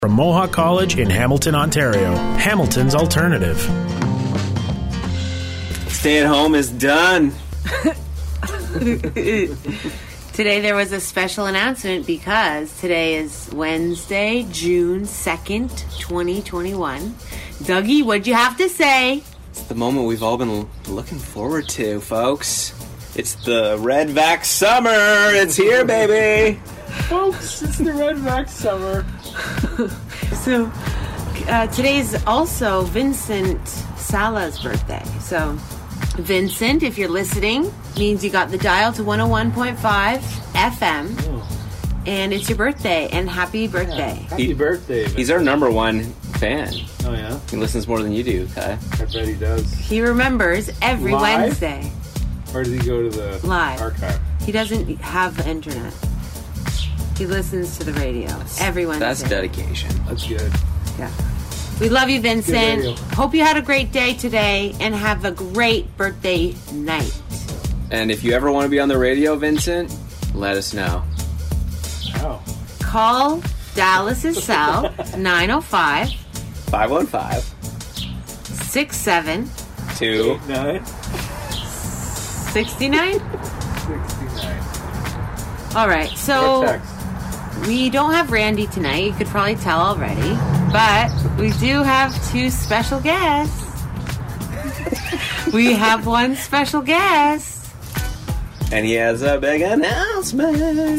From Mohawk College in Hamilton, Ontario. Hamilton's Alternative. Stay at home is done. Today there was a special announcement because today is Wednesday, June 2nd, 2021. Dougie, what'd you have to say? It's the moment we've all been looking forward to, folks. It's the Red Vax Summer. It's here, baby. Folks, it's the Red Vax Summer. So, today's also Vincent Sala's birthday. So, Vincent, if you're listening, means you got the dial to 101.5 FM. Oh. And it's your birthday, and happy birthday. Happy birthday, man. He's our number one fan. Oh, yeah? He listens more than you do, Kai. I bet he does. He remembers every Live? Wednesday. Or does he go to the Live. archive? He doesn't have the internet. He listens to the radio every Wednesday. That's dedication. That's good. Yeah. We love you, Good Vincent. radio. Hope you had a great day today and have a great birthday night. And if you ever want to be on the radio, Vincent, let us know. Wow. Call Dallas's cell 905 515 67 2 9? 69. 69. All right, Or so text. we don't have Randy tonight. You could probably tell already, but we do have two special guests. We have one special guest. And he has a big announcement.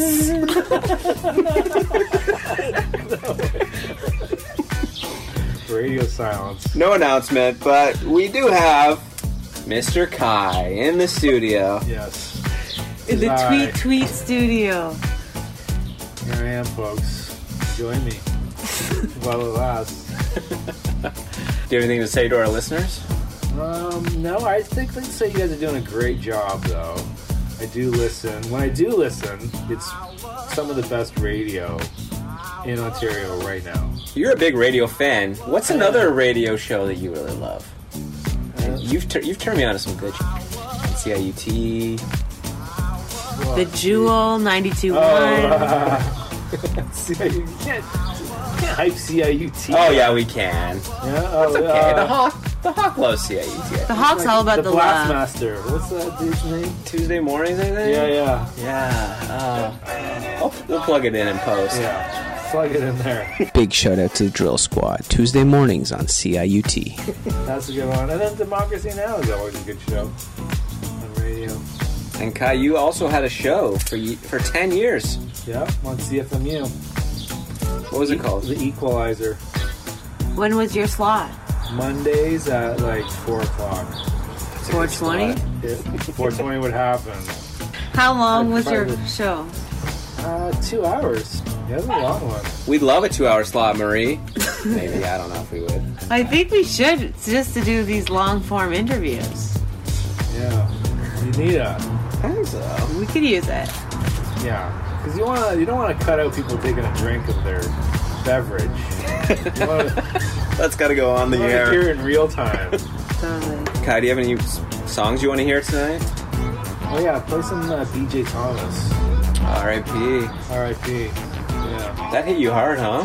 Radio silence. No announcement, but we do have Mr. Kai in the studio. Yes. In the Hi. Tweet studio. Here I am, folks. Join me. While it lasts. Do you have anything to say to our listeners? No, I think let's say you guys are doing a great job, though. I do listen. When I do listen, it's some of the best radio in Ontario right now. You're a big radio fan. What's another radio show that you really love? You've turned me on to some good CIUT. The Jewel 92.1. You can't hype CIUT. Oh yeah, we can. Yeah? Oh, It's okay. The Hawk loves CIUT. The Hawk's all about the love. Blastmaster. What's that dude's name? Tuesday mornings, I think. Yeah. Yeah. We'll plug it in post. Yeah. Plug it in there. Big shout out to the Drill Squad. Tuesday mornings on CIUT. That's a good one. And then Democracy Now! Is always a good show on radio. And Kai, you also had a show for 10 years. Yeah, on CFMU. What was it called? The Equalizer. When was your slot? Mondays at like 4 o'clock. 4:20? 4:20 would happen. How long was your Probably. show? 2 hours. Yeah, that's a long one. We'd love a 2-hour slot, Marie. Maybe, I don't know if we would. I think we should, just to do these long form interviews. Yeah. You need a... I think so. We could use it. Yeah. Because you don't want to cut out people taking a drink of their beverage. You want to That's got to go on the air. hear in real time. Totally. Kai, do you have any songs you want to hear tonight? Oh yeah, play some BJ Thomas. R.I.P. R.I.P. Yeah. That hit you hard, huh?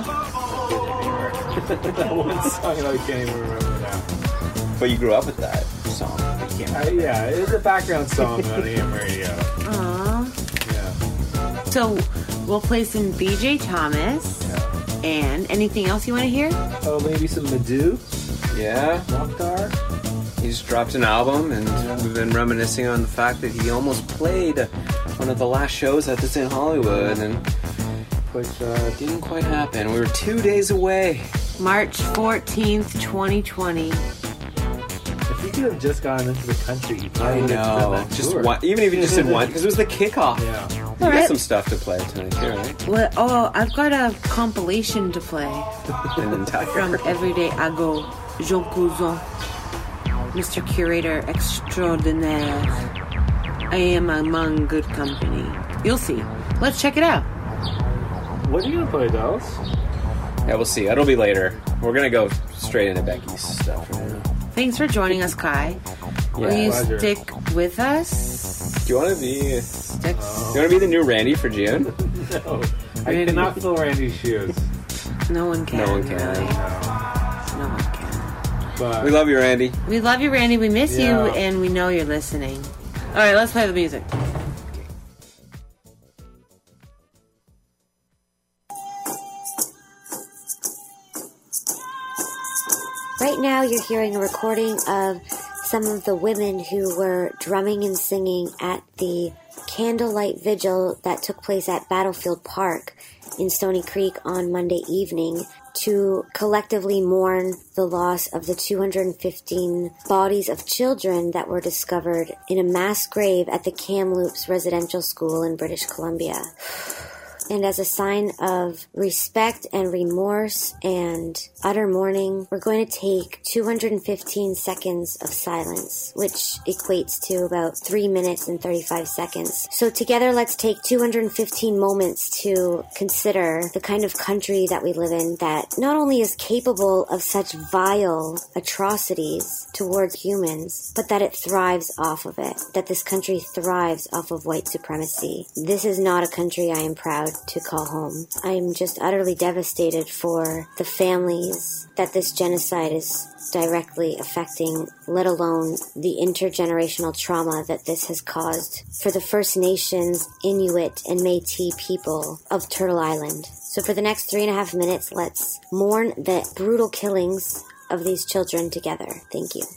That one song that I can't even remember now. But you grew up with that song. You can't remember. Yeah, it was a background song on AM radio. Aww. Yeah. So we'll play some BJ Thomas. And anything else you want to hear? Oh, maybe some Madhu, Yeah. Mokhtar. He just dropped an album, and we've been reminiscing on the fact that he almost played one of the last shows at this in Hollywood, and which didn't quite happen. We were 2 days away. March 14th, 2020. If he could have just gotten into the country, he I probably would have done know. that Just tour. one, even if you just did one, because it was the kickoff. Yeah. You got Alright. some stuff to play tonight, too, right? Well, oh, I've got a compilation to play An entire. from Everyday Ago, Jean Cousin, Mr. Curator Extraordinaire. I am among good company. You'll see. Let's check it out. What are you gonna play, Dallas? Yeah, we'll see. That'll be later. We're gonna go straight into Becky's stuff right now. Thanks for joining us, Kai. Will you pleasure. stick with us? Do you want to be? You Sticks. want to be the new Randy for June? No, I cannot fill Randy's shoes. No one can. No one can. Really. No. No one can. But We love you, Randy. We love you, Randy. We miss you, Yeah. and we know you're listening. All right, let's play the music. Right now, you're hearing a recording of some of the women who were drumming and singing at the candlelight vigil that took place at Battlefield Park in Stony Creek on Monday evening to collectively mourn the loss of the 215 bodies of children that were discovered in a mass grave at the Kamloops Residential School in British Columbia. And as a sign of respect and remorse and utter mourning, we're going to take 215 seconds of silence, which equates to about 3 minutes and 35 seconds. So together, let's take 215 moments to consider the kind of country that we live in that not only is capable of such vile atrocities towards humans, but that it thrives off of it, that this country thrives off of white supremacy. This is not a country I am proud to call home. I'm just utterly devastated for the families that this genocide is directly affecting, let alone the intergenerational trauma that this has caused for the First Nations, Inuit, and Métis people of Turtle Island. So for the next 3.5 minutes, let's mourn the brutal killings of these children together. Thank you.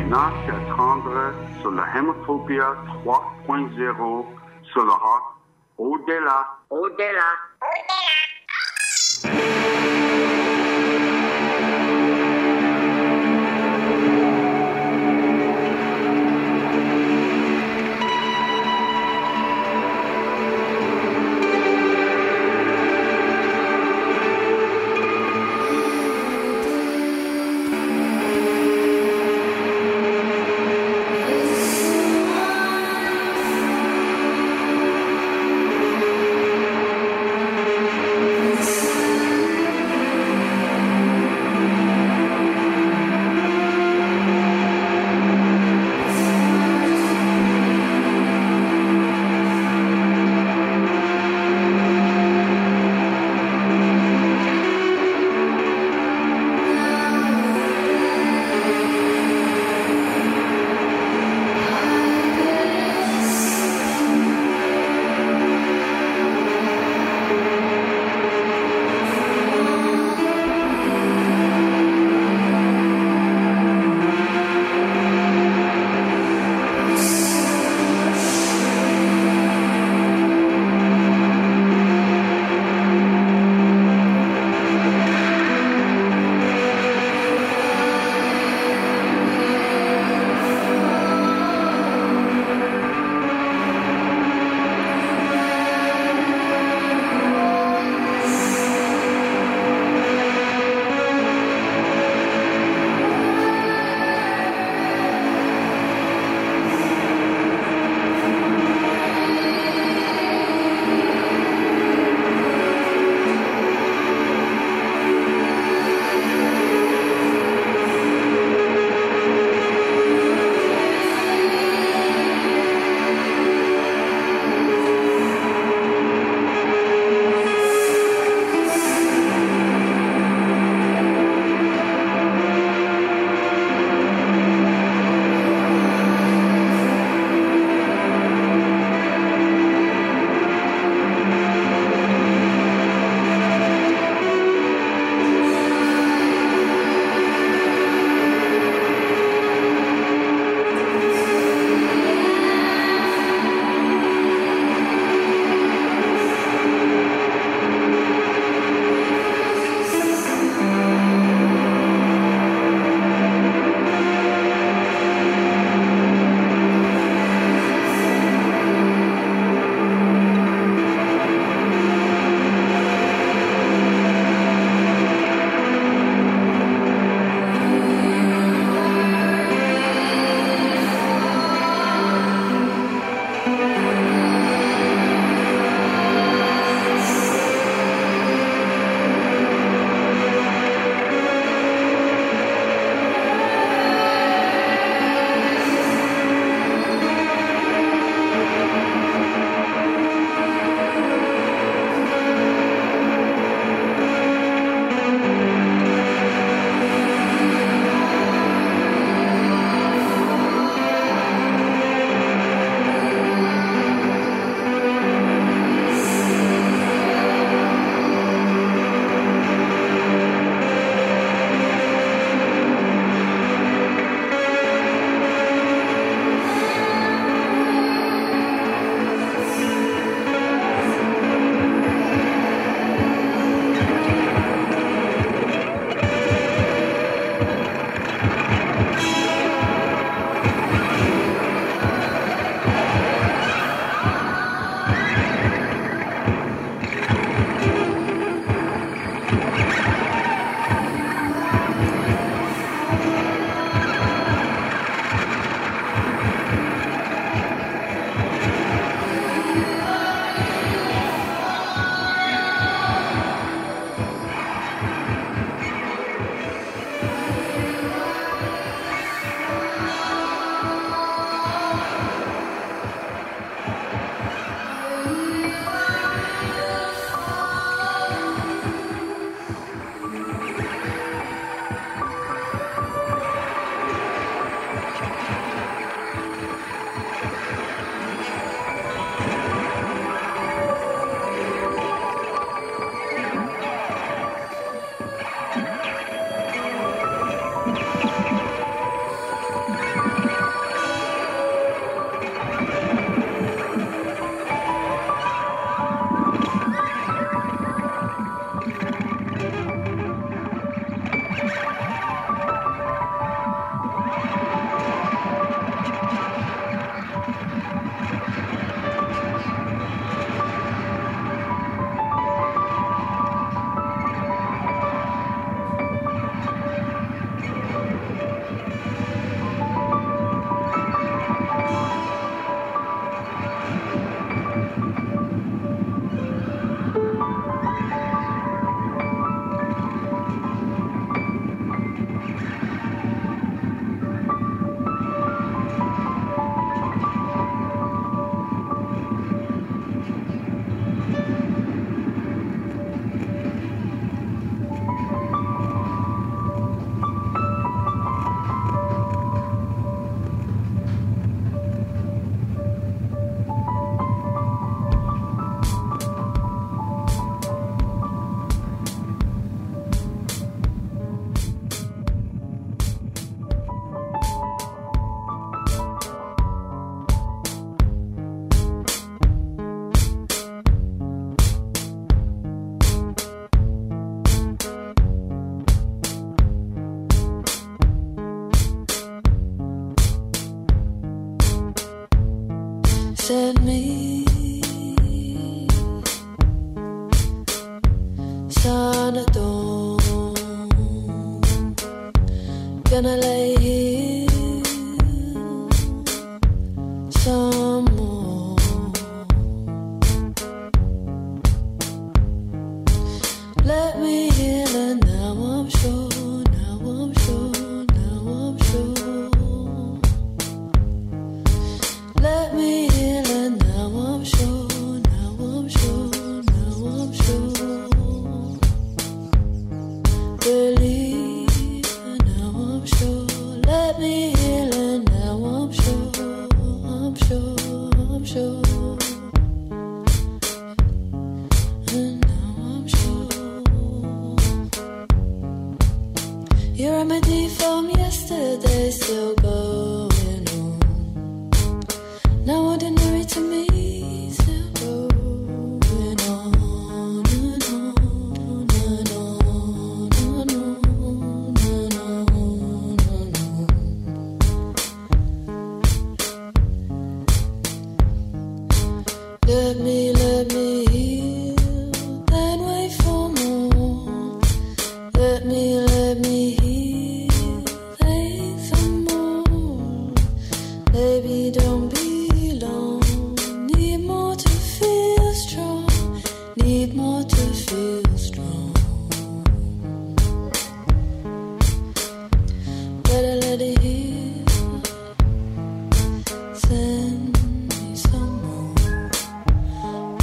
n'a qu'à attendre sur la Hémophobia 3.0 sur le rock au-delà. Au-delà.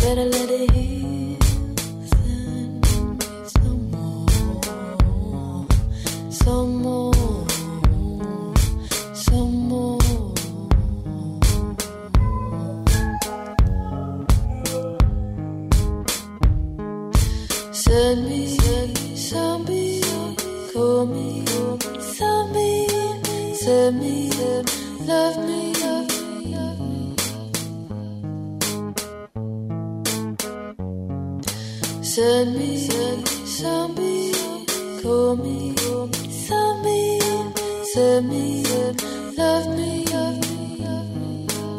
better let it heal. Send me some more, some more, some more. Send me some beat, call me some beat, send me, love me, love me, love me. Send me some beat, call me some beat, send me, love me, love me, love me.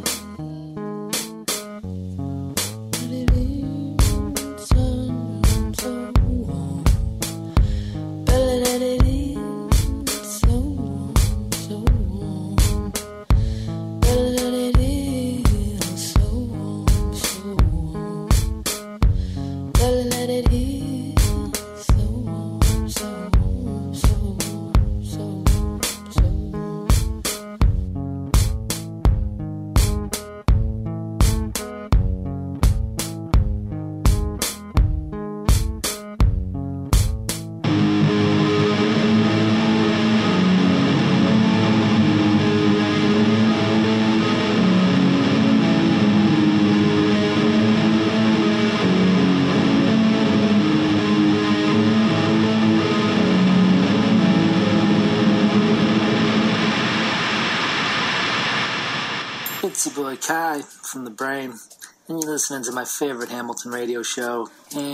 It's your boy Kai from The Brain, and you're listening to my favorite Hamilton radio show,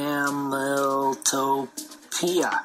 Hamiltopia.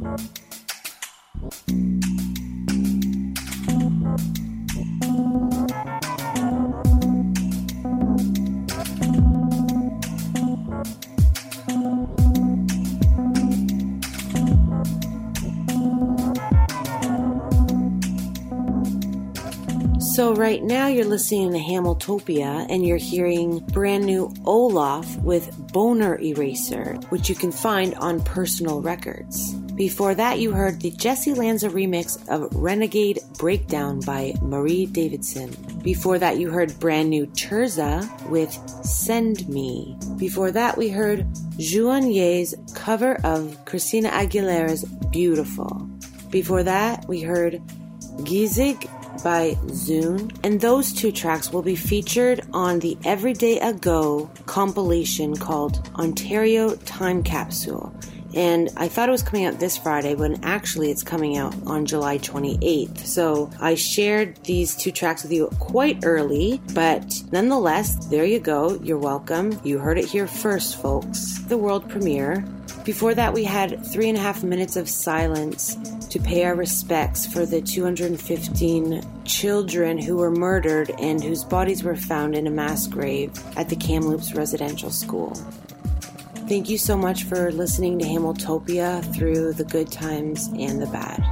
So right now you're listening to Hamiltopia and you're hearing brand new Olaf with Boner Eraser, which you can find on Personal Records. Before that you heard the Jesse Lanza remix of Renegade Breakdown by Marie Davidson. Before that you heard brand new Terza with Send Me. Before that we heard Juan Ye's cover of Christina Aguilera's Beautiful. Before that we heard Gizig by Zune, and those two tracks will be featured on the Everyday Ago compilation called Ontario Time Capsule. And I thought it was coming out this Friday, but actually it's coming out on July 28th. So I shared these two tracks with you quite early, but nonetheless, there you go. You're welcome. You heard it here first, folks. The world premiere. Before that, we had 3.5 minutes of silence to pay our respects for the 215 children who were murdered and whose bodies were found in a mass grave at the Kamloops Residential School. Thank you so much for listening to Hamiltopia through the good times and the bad.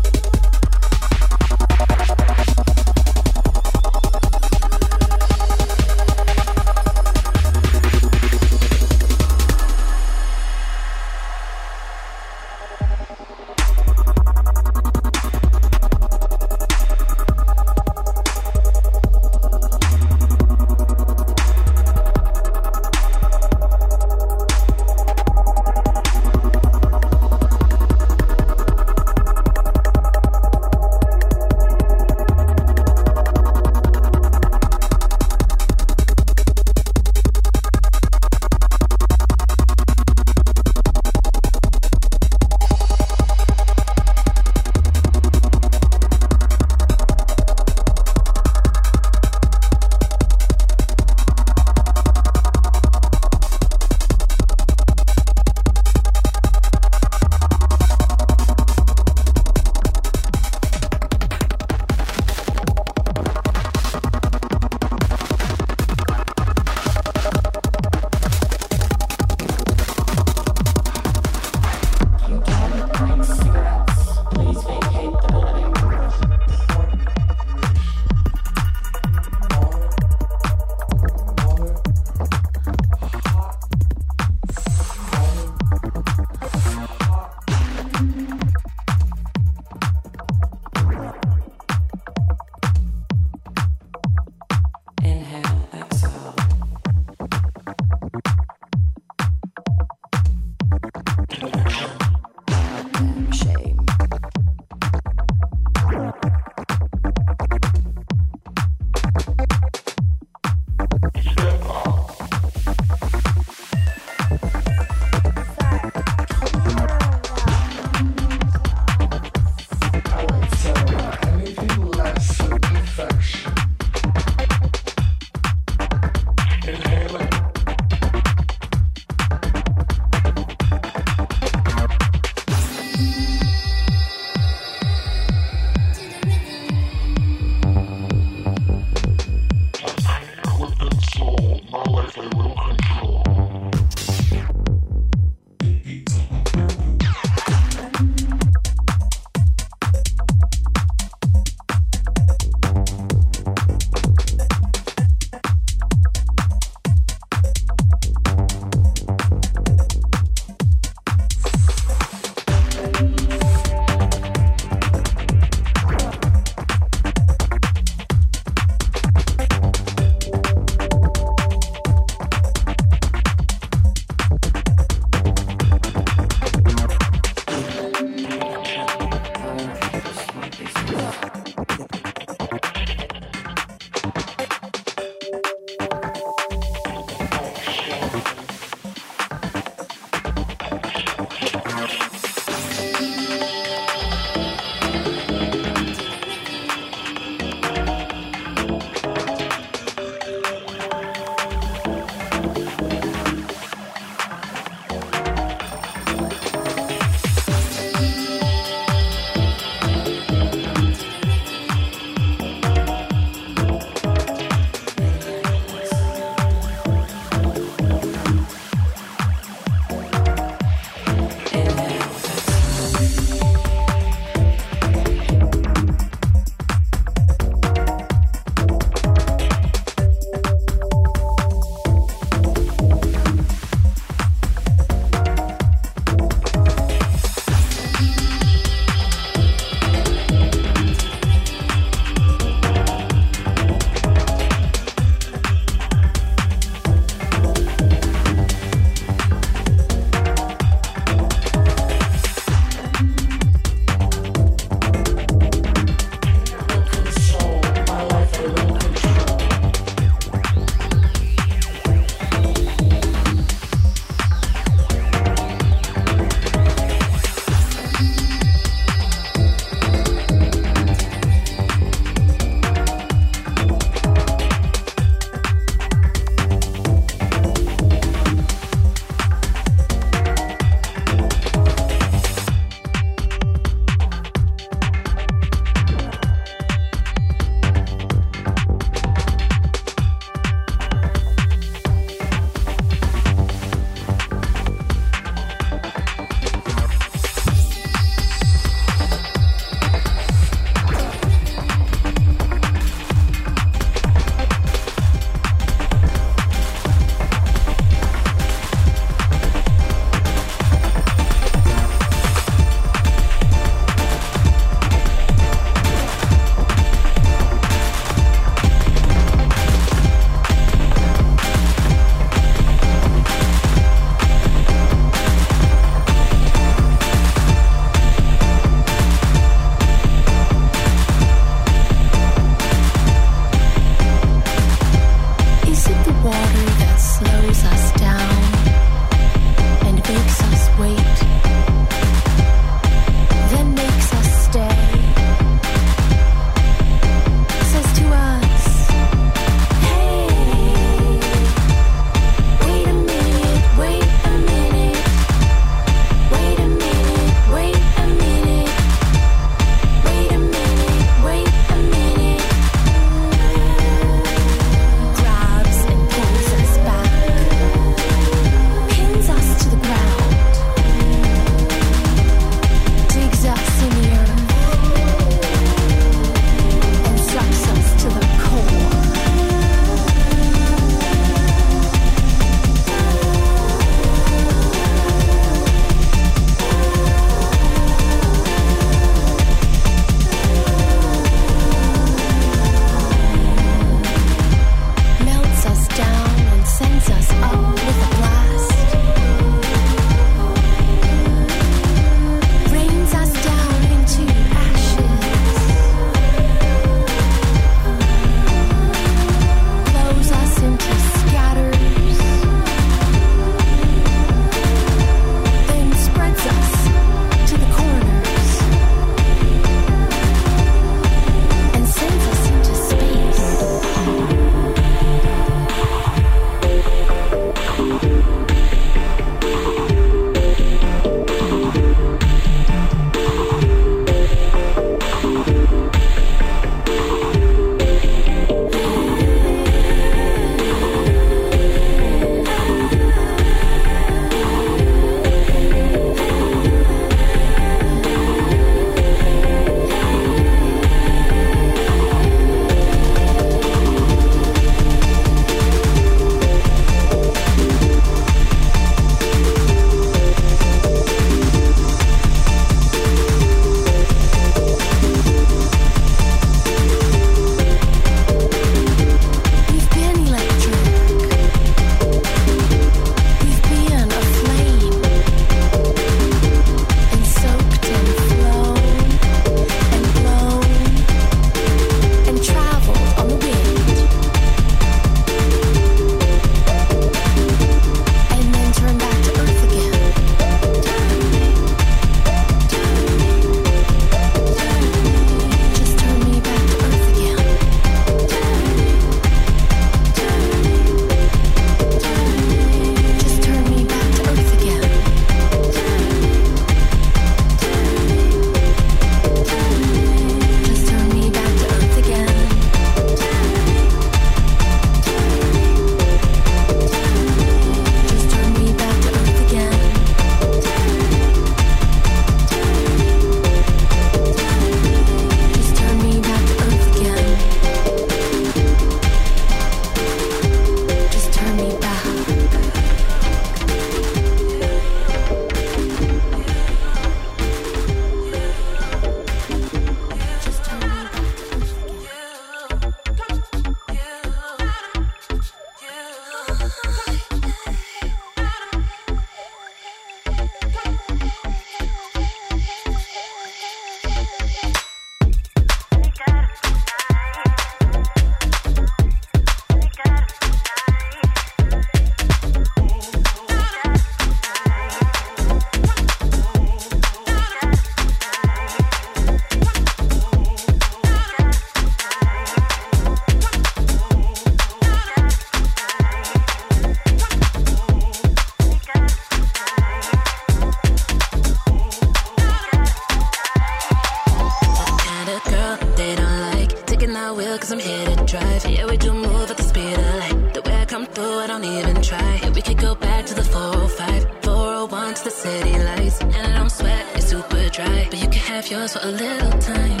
of yours for a little time.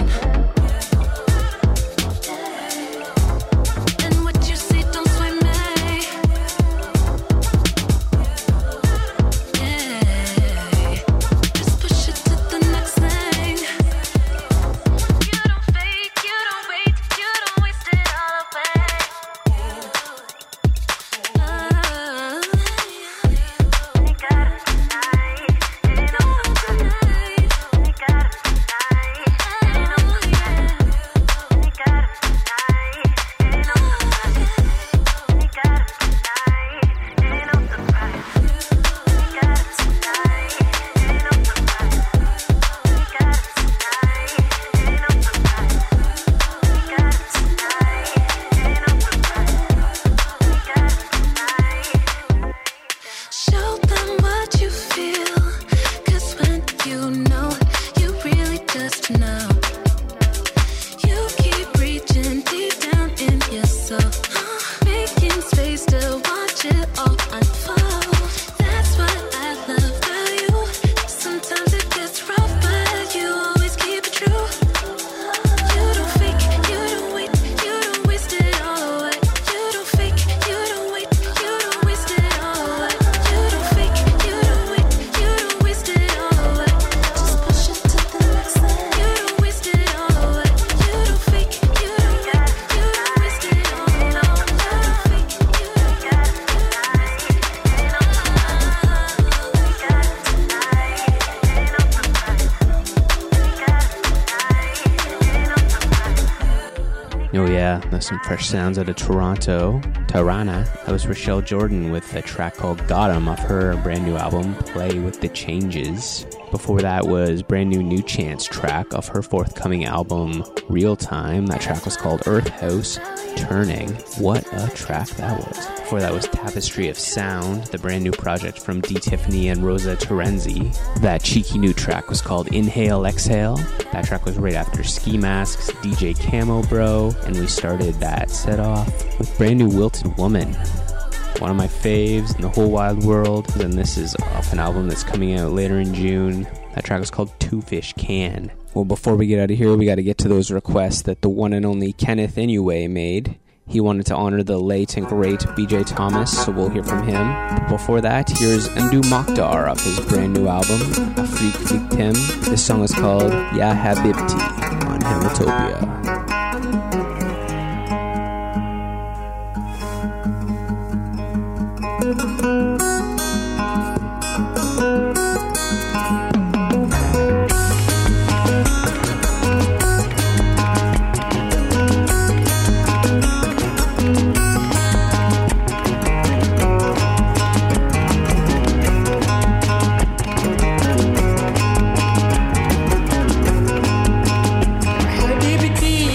And what you see don't sway me. Yeah. Just push it to the next thing. You don't fake, you don't wait, you don't waste it all away. Show them what you feel, 'cause when you know, you really just know. You keep reaching deep down in your soul, making space to watch it all unfold. That's what I love about you. Sometimes it gets rough, but you always keep it true. You don't fake, you don't wait, you don't waste it all away. You don't fake, you don't wait, you don't waste it all away. You don't fake, you don't wait, you don't waste it all away. Just push it to the next thing. You don't waste it all away. You don't fake, you don't wait, you don't waste it all away. You don't fake, you don't got it tonight. Oh yeah, that's some fresh sounds out of Toronto. Tirana. That was Rochelle Jordan with a track called Got 'Em off her brand new album, Play With The Changes. Before that was brand new Chance track off her forthcoming album, Real Time. That track was called Earth House Turning. What a track that was. Before that was Tapestry of Sound, the brand new project from D. Tiffany and Rosa Terenzi. That cheeky new track was called Inhale Exhale. That track was right after Ski Masks, DJ Camo Bro, and we started that set off with brand new Wilted Woman. One of my faves in the whole wide world, and this is off an album that's coming out later in June. That track is called Two Fish Can. Well, before we get out of here, we got to get to those requests that the one and only Kenneth Inoue made. He wanted to honor the late and great BJ Thomas, so we'll hear from him. But before that, here's Ndu Mokhtar off his brand new album, Afrik Victim. This song is called Ya Habibti on Hamiltopia. Habibti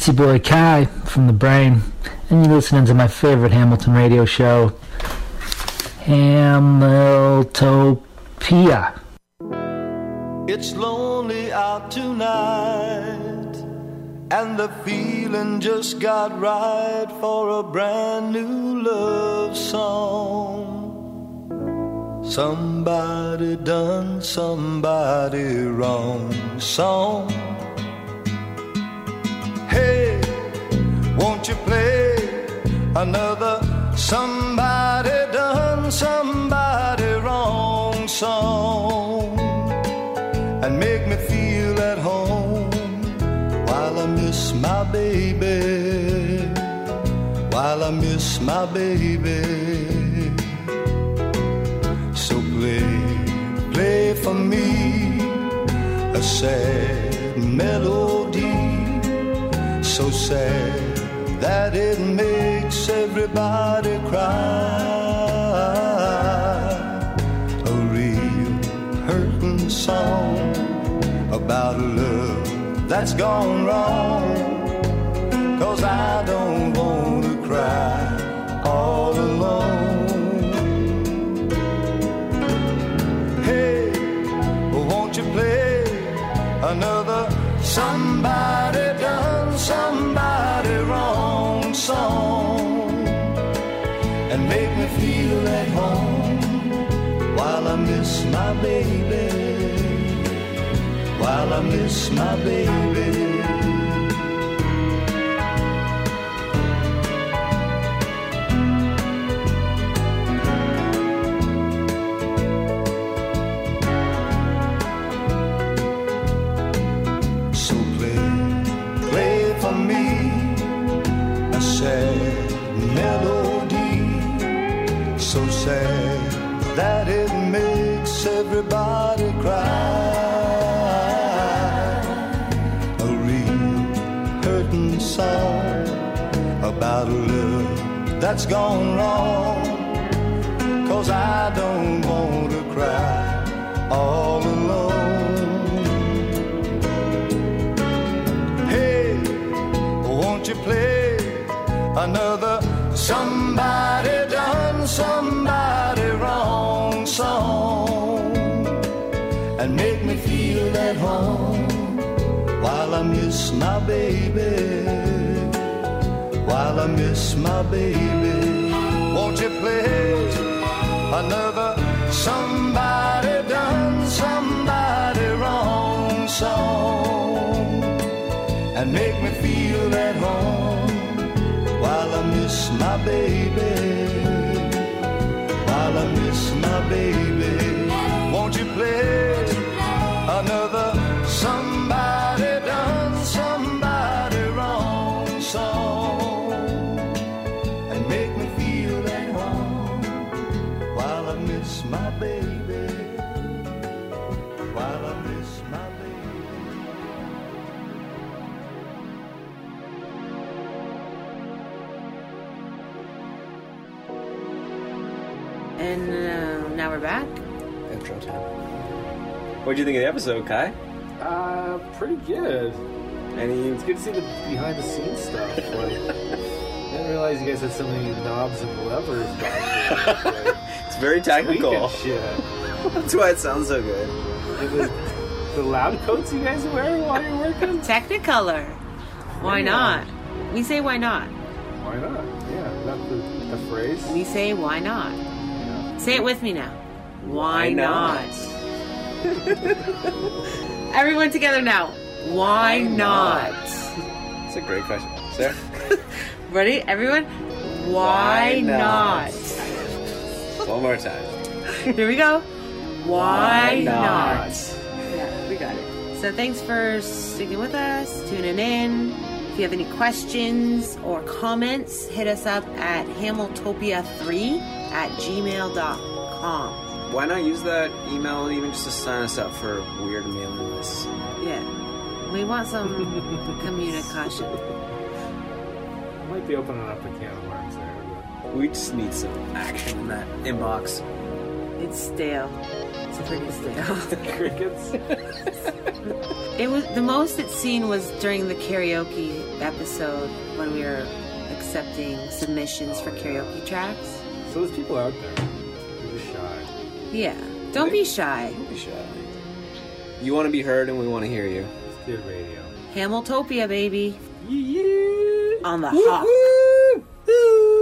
It's your boy Kai from The Brain, and you're listening to my favorite Hamilton radio show, Hamiltopia. It's lonely out tonight, and the feeling just got right for a brand new love song. Somebody done somebody wrong song. Hey, won't you play another somebody done somebody wrong song, and make me feel at home while I miss my baby, while I miss my baby. So play for me a sad melody, so sad that it makes everybody cry. A real hurting song about a love that's gone wrong, 'cause I don't want to cry all alone. Hey, won't you play another somebody done somebody wrong song, and make me feel at home while I miss my baby, while I miss my baby. Sad melody, so sad that it makes everybody cry. A real hurting song about a love that's gone wrong, 'cause I don't want to cry all alone. Hey, won't you play another somebody done somebody wrong song, and make me feel at home while I miss my baby, while I miss my baby. Won't you play another somebody done somebody wrong song, and make me feel at home while I miss my baby, while I miss my baby. Won't you play another somebody done somebody wrong song, and make me feel at home while I miss my baby, while I miss my baby. And now we're back. Intro time. What'd you think of the episode, Kai? Pretty good. Any? It's good to see the behind the scenes stuff. Like, I didn't realize you guys had so many knobs and levers back there. It's very technical. Shit. That's why it sounds so good. The lab coats you guys are wearing while you're working? Technicolor. Why not? We say why not. Why not? Yeah, that's the phrase. We say why not. Say it with me now. Why not? Everyone together now. Why not? That's a great question. Sarah? Ready? Everyone? Why not? One more time. Here we go. Why not? Yeah, we got it. So thanks for sticking with us, tuning in. If you have any questions or comments, hit us up at hamiltopia3@gmail.com. Why not use that email even just to sign us up for weird mailing lists? Yeah. We want some communication. Might be opening up a can of worms there. But... We just need some action in that inbox. It's stale. pretty still. Crickets. It was the most it's seen was during the karaoke episode when we were accepting submissions for karaoke tracks. So there's people out there. They're just shy. Yeah. Don't be shy. Don't be shy. You want to be heard and we want to hear you. It's good radio. Hamiltopia, baby. On the hawk.